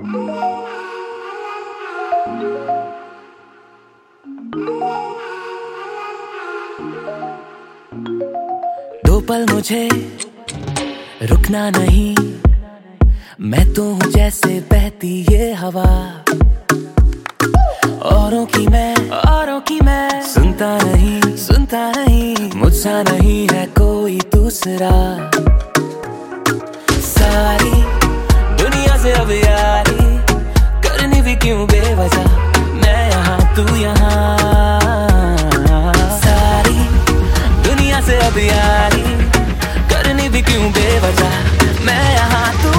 दो पल मुझे रुकना नहीं, मैं तो हूँ जैसे बहती ये हवा। औरों की मैं सुनता नहीं, मुझसा नहीं है कोई दूसरा। सारी दुनिया से अब यारी करनी भी क्यों बेवजह, मैं यहाँ तू यहाँ। सारी दुनिया से अब यारी करनी भी क्यों बेवजह, मैं यहाँ तू